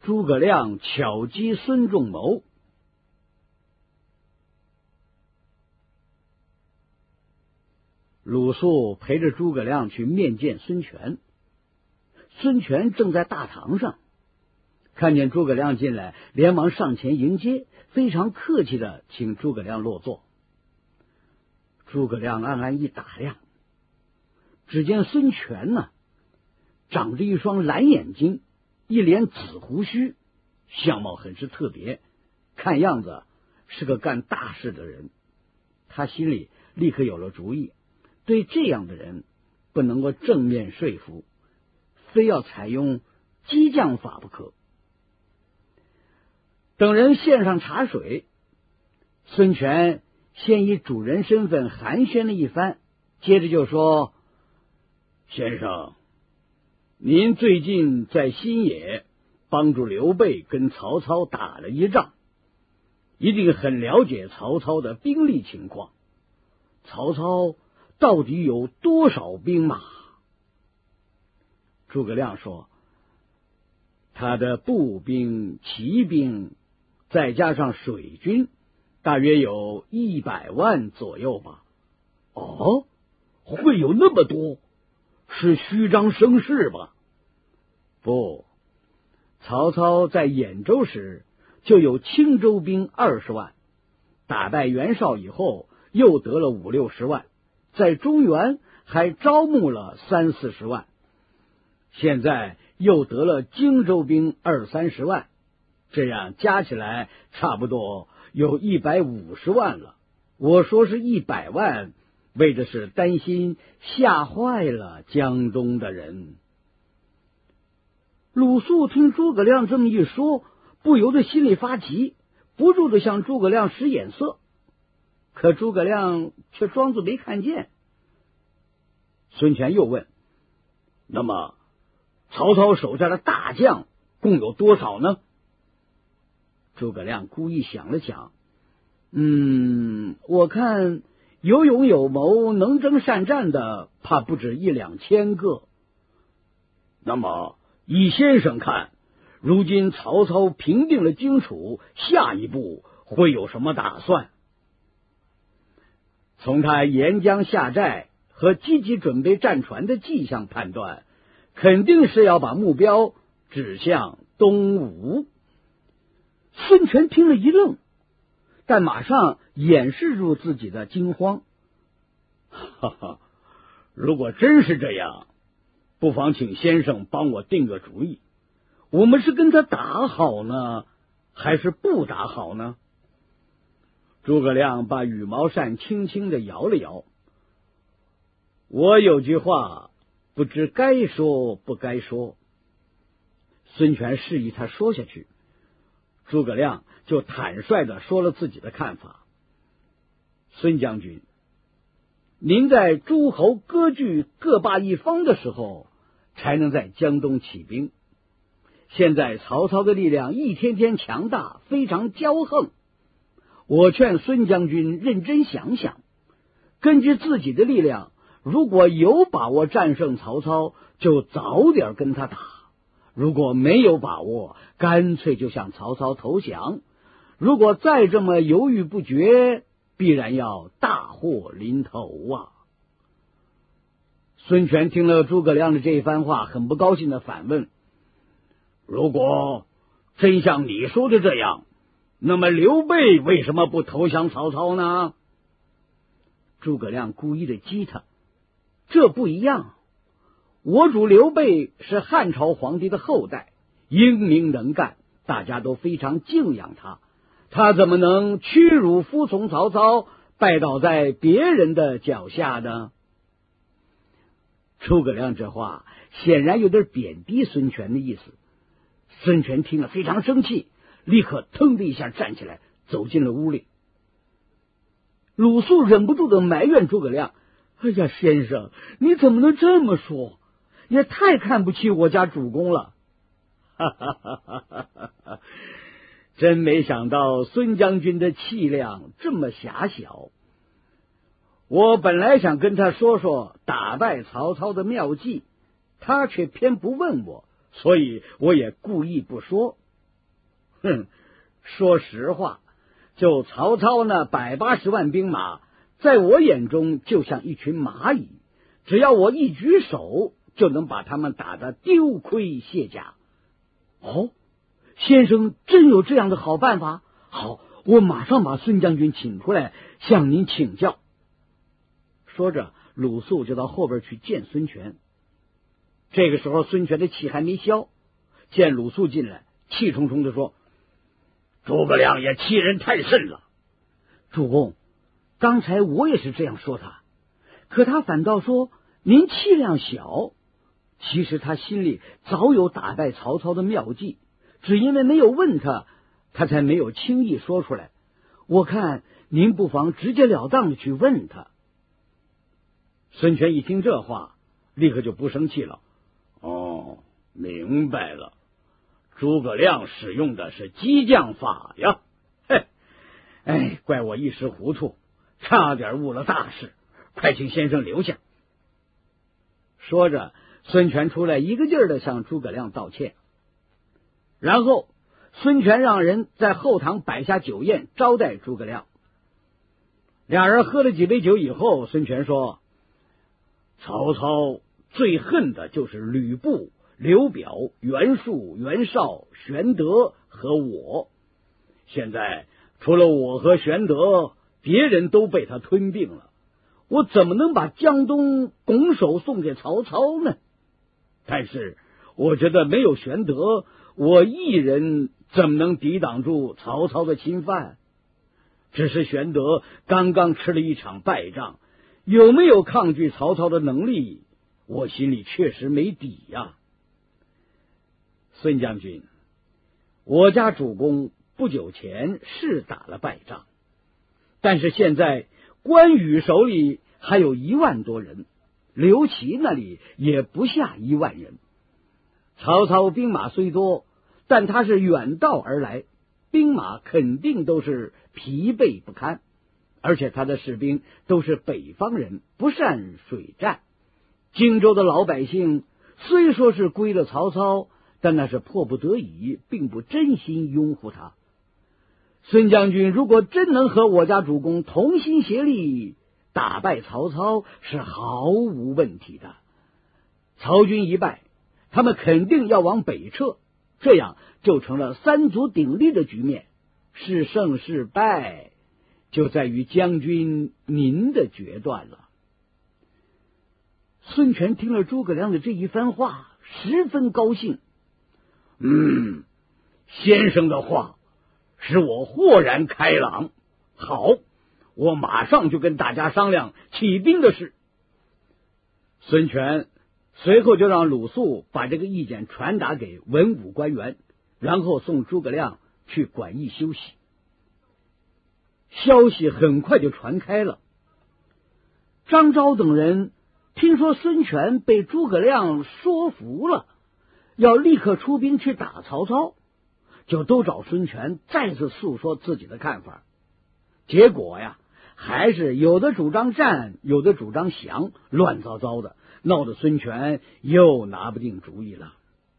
诸葛亮巧击孙仲谋。鲁肃陪着诸葛亮去面见孙权，孙权正在大堂上，看见诸葛亮进来，连忙上前迎接，非常客气的请诸葛亮落座。诸葛亮暗暗一打量，只见孙权呢，长着一双蓝眼睛，一脸紫胡须，相貌很是特别，看样子是个干大事的人。他心里立刻有了主意，对这样的人不能够正面说服，非要采用激将法不可。等人献上茶水，孙权先以主人身份寒暄了一番，接着就说：先生，您最近在新野帮助刘备跟曹操打了一仗，一定很了解曹操的兵力情况。曹操到底有多少兵马？诸葛亮说：他的步兵、骑兵再加上水军，大约有100万左右吧。哦，会有那么多？是虚张声势吧？不，曹操在兖州时就有青州兵20万，打败袁绍以后又得了50-60万，在中原还招募了30-40万，现在又得了荆州兵20-30万，这样加起来差不多有150万了。我说是100万，为的是担心吓坏了江东的人。鲁肃听诸葛亮这么一说，不由得心里发急，不住的向诸葛亮使眼色，可诸葛亮却装作没看见。孙权又问：那么曹操手下的大将共有多少呢？诸葛亮故意想了想，我看有勇有谋、能征善战的，怕不止1-2千个。那么以先生看，如今曹操平定了荆楚，下一步会有什么打算？从他沿江下寨和积极准备战船的迹象判断，肯定是要把目标指向东吴。孙权听了一愣，但马上掩饰住自己的惊慌。哈哈，如果真是这样，不妨请先生帮我定个主意，我们是跟他打好呢，还是不打好呢？诸葛亮把羽毛扇轻轻的摇了摇。我有句话不知该说不该说。孙权示意他说下去，诸葛亮就坦率的说了自己的看法。孙将军，您在诸侯割据各霸一方的时候，才能在江东起兵。现在曹操的力量一天天强大，非常骄横。我劝孙将军认真想想，根据自己的力量，如果有把握战胜曹操，就早点跟他打；如果没有把握，干脆就向曹操投降。如果再这么犹豫不决，必然要大祸临头啊！孙权听了诸葛亮的这一番话，很不高兴的反问：如果真像你说的这样，那么刘备为什么不投降曹操呢？诸葛亮故意的激他：这不一样，我主刘备是汉朝皇帝的后代，英明能干，大家都非常敬仰他，他怎么能屈辱服从曹操，拜倒在别人的脚下呢？诸葛亮这话显然有点贬低孙权的意思。孙权听了非常生气，立刻腾的一下站起来，走进了屋里。鲁肃忍不住的埋怨诸葛亮：哎呀，先生，你怎么能这么说？也太看不起我家主公了。哈哈哈哈哈哈！真没想到孙将军的气量这么狭小。我本来想跟他说说打败曹操的妙计，他却偏不问我，所以我也故意不说。 哼，说实话，就曹操那180万兵马，在我眼中就像一群蚂蚁，只要我一举手，就能把他们打得丢盔卸甲。哦，先生真有这样的好办法？好，我马上把孙将军请出来向您请教。说着，鲁肃就到后边去见孙权。这个时候，孙权的气还没消，见鲁肃进来，气冲冲的说：“诸葛亮也欺人太甚了。主公，刚才我也是这样说他，可他反倒说您气量小。其实他心里早有打败曹操的妙计，只因为没有问他，他才没有轻易说出来。我看您不妨直截了当的去问他。”孙权一听这话，立刻就不生气了。哦，明白了，诸葛亮使用的是激将法呀！嘿，哎，怪我一时糊涂，差点误了大事，快请先生留下。说着，孙权出来一个劲儿的向诸葛亮道歉，然后孙权让人在后堂摆下酒宴招待诸葛亮。俩人喝了几杯酒以后，孙权说：“曹操最恨的就是吕布、刘表、袁术、袁绍、玄德和我。现在除了我和玄德，别人都被他吞并了。我怎么能把江东拱手送给曹操呢？但是我觉得没有玄德，我一人怎么能抵挡住曹操的侵犯？只是玄德刚刚吃了一场败仗，有没有抗拒曹操的能力，我心里确实没底呀。孙将军，我家主公不久前是打了败仗，但是现在关羽手里还有1万多人，刘琦那里也不下1万人。曹操兵马虽多，但他是远道而来，兵马肯定都是疲惫不堪，而且他的士兵都是北方人，不善水战。荆州的老百姓虽说是归了曹操，但那是迫不得已，并不真心拥护他。孙将军如果真能和我家主公同心协力，打败曹操是毫无问题的。曹军一败，他们肯定要往北撤，这样就成了3足鼎立的局面，是胜是败就在于将军您的决断了。孙权听了诸葛亮的这一番话，十分高兴。先生的话使我豁然开朗。好，我马上就跟大家商量起兵的事。孙权随后就让鲁肃把这个意见传达给文武官员，然后送诸葛亮去馆驿休息。消息很快就传开了。张昭等人听说孙权被诸葛亮说服了，要立刻出兵去打曹操，就都找孙权再次诉说自己的看法。结果呀，还是有的主张战，有的主张降，乱糟糟的，闹得孙权又拿不定主意了。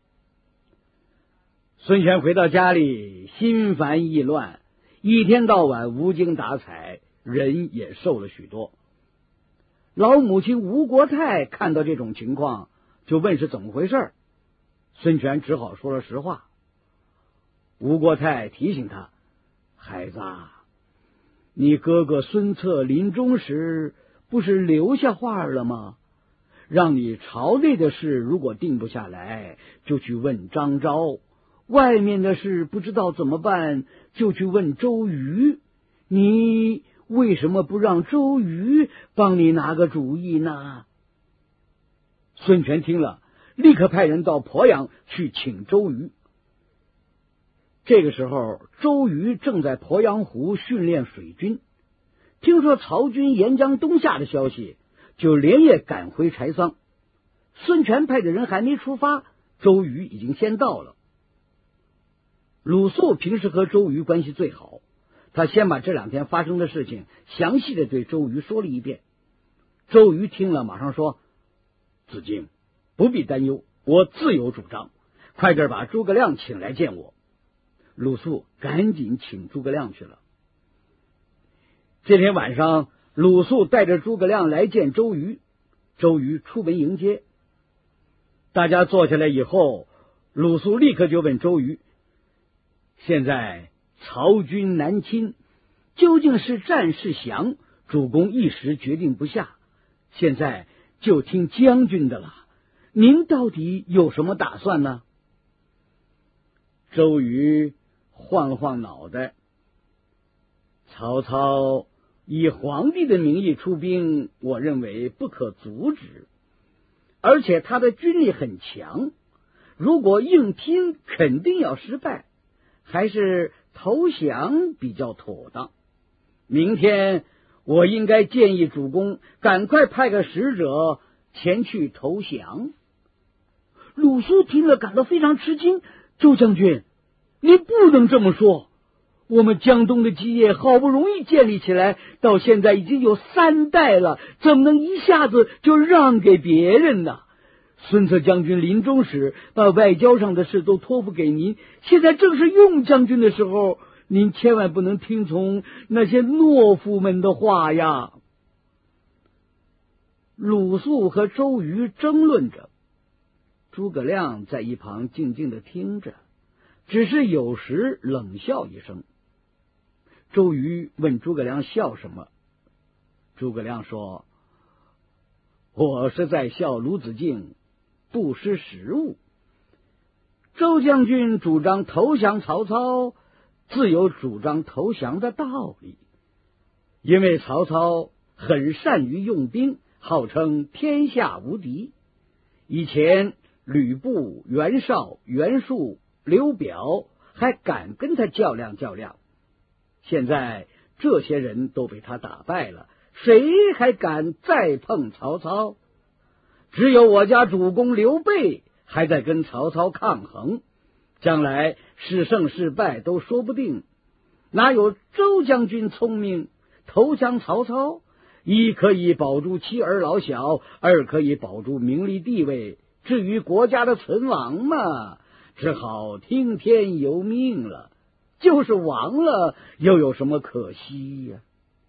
孙权回到家里，心烦意乱，一天到晚无精打采，人也瘦了许多。老母亲吴国太看到这种情况，就问是怎么回事。孙权只好说了实话。吴国太提醒他：“孩子啊，你哥哥孙策临终时不是留下话了吗？让你朝内的事如果定不下来，就去问张昭；外面的事不知道怎么办，就去问周瑜。你为什么不让周瑜帮你拿个主意呢？”孙权听了，立刻派人到鄱阳去请周瑜。这个时候，周瑜正在鄱阳湖训练水军，听说曹军沿江东下的消息，就连夜赶回柴桑。孙权派的人还没出发，周瑜已经先到了。鲁肃平时和周瑜关系最好，他先把这2天发生的事情详细的对周瑜说了一遍。周瑜听了，马上说：“子敬，不必担忧，我自有主张，快点把诸葛亮请来见我。” 鲁肃赶紧请诸葛亮去了。这天晚上，鲁肃带着诸葛亮来见周瑜，周瑜出门迎接。大家坐下来以后，鲁肃立刻就问周瑜：现在曹军南侵，究竟是战是降？主公一时决定不下，现在就听将军的了。您到底有什么打算呢？周瑜晃了晃脑袋，曹操以皇帝的名义出兵，我认为不可阻止，而且他的军力很强，如果硬拼肯定要失败，还是投降比较妥当。明天我应该建议主公赶快派个使者前去投降。鲁肃听了感到非常吃惊，周将军，您不能这么说，我们江东的基业好不容易建立起来，到现在已经有3代了，怎么能一下子就让给别人呢？孙策将军临终时把外交上的事都托付给您，现在正是用将军的时候，您千万不能听从那些懦夫们的话呀。鲁肃和周瑜争论着，诸葛亮在一旁静静的听着，只是有时冷笑一声。周瑜问诸葛亮笑什么？诸葛亮说：我是在笑鲁子敬不识时务。周将军主张投降曹操，自有主张投降的道理，因为曹操很善于用兵，号称天下无敌。以前吕布、袁绍、袁术、刘表还敢跟他较量较量，现在这些人都被他打败了，谁还敢再碰曹操？只有我家主公刘备还在跟曹操抗衡，将来是胜是败都说不定。哪有周将军聪明？投降曹操，一可以保住妻儿老小，二可以保住名利地位，至于国家的存亡嘛，只好听天由命了。就是亡了，又有什么可惜呀？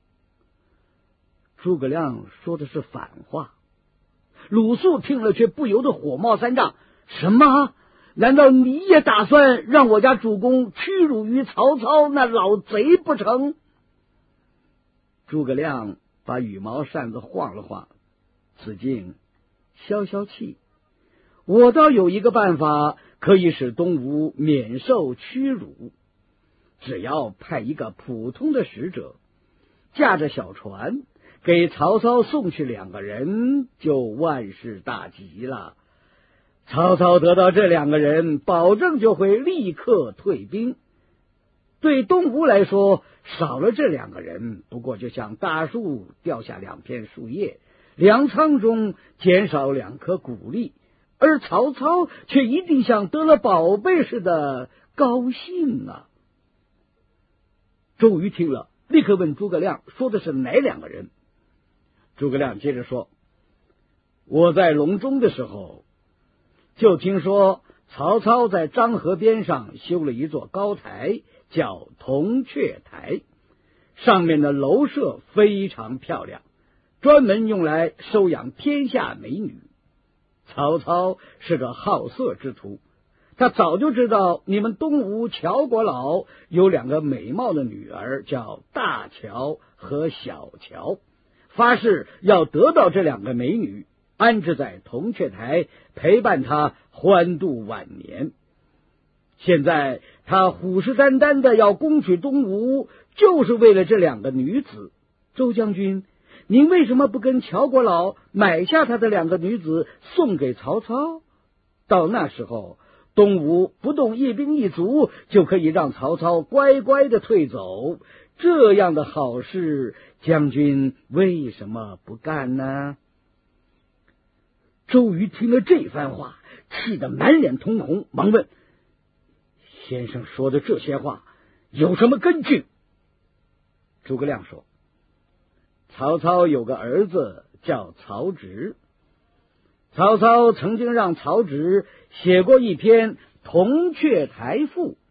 诸葛亮说的是反话，鲁肃听了却不由得火冒三丈。什么？难道你也打算让我家主公屈辱于曹操那老贼不成？诸葛亮把羽毛扇子晃了晃，子敬消消气，我倒有一个办法可以使东吴免受屈辱，只要派一个普通的使者，驾着小船给曹操送去2个人，就万事大吉了。曹操得到这2个人，保证就会立刻退兵。对东吴来说，少了这2个人，不过就像大树掉下2片树叶，粮仓中减少2颗谷粒，而曹操却一定像得了宝贝似的高兴啊！周瑜听了，立刻问诸葛亮说的是哪2个人。诸葛亮接着说：我在隆中的时候，就听说曹操在漳河边上修了一座高台，叫铜雀台，上面的楼舍非常漂亮，专门用来收养天下美女。曹操是个好色之徒，他早就知道你们东吴乔国老有2个美貌的女儿，叫大乔和小乔，发誓要得到这2个美女，安置在铜雀台，陪伴他欢度晚年。现在他虎视眈眈的要攻取东吴，就是为了这2个女子。周将军，您为什么不跟乔国老买下他的2个女子送给曹操？到那时候，东吴不动一兵一卒，就可以让曹操乖乖的退走。这样的好事，将军为什么不干呢？周瑜听了这番话，气得满脸通红，忙问：先生说的这些话有什么根据？诸葛亮说：曹操有个儿子叫曹植，曹操曾经让曹植写过一篇《铜雀台赋》，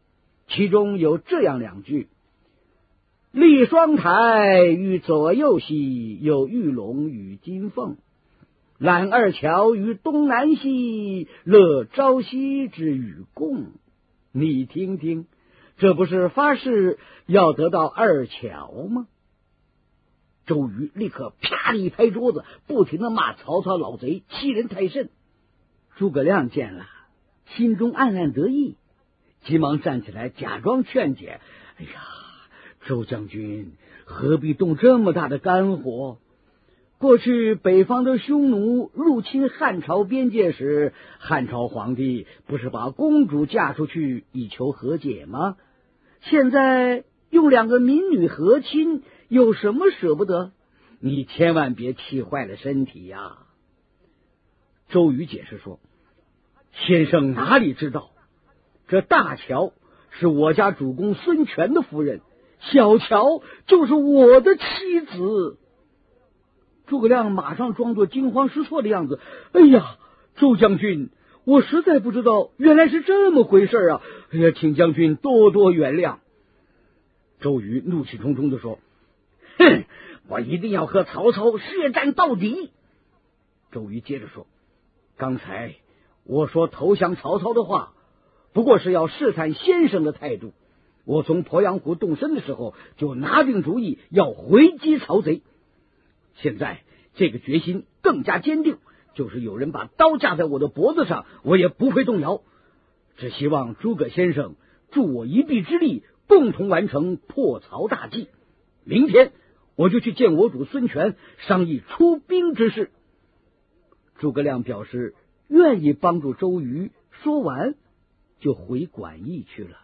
其中有这样2句：立双台与左右兮，有玉龙与金凤；揽二乔于东南兮，乐朝夕之与共。你听听，这不是发誓要得到二乔吗？周瑜立刻啪的一拍桌子，不停的骂曹操老贼，欺人太甚。诸葛亮见了，心中暗暗得意，急忙站起来假装劝解：哎呀，周将军何必动这么大的肝火？过去北方的匈奴入侵汉朝边界时，汉朝皇帝不是把公主嫁出去以求和解吗？现在用2个民女和亲，有什么舍不得？你千万别气坏了身体呀！周瑜解释说：先生哪里知道，这大乔是我家主公孙权的夫人，小乔就是我的妻子。诸葛亮马上装作惊慌失措的样子：哎呀，周将军，我实在不知道，原来是这么回事啊！哎呀，请将军多多原谅。周瑜怒气冲冲地说：哼，我一定要和曹操血战到底。周瑜接着说：刚才我说投降曹操的话，不过是要试探先生的态度。我从鄱阳湖动身的时候，就拿定主意要回击曹贼。现在这个决心更加坚定，就是有人把刀架在我的脖子上，我也不会动摇。只希望诸葛先生助我一臂之力，共同完成破曹大计。明天我就去见我主孙权，商议出兵之事。诸葛亮表示愿意帮助周瑜，说完就回馆驿去了。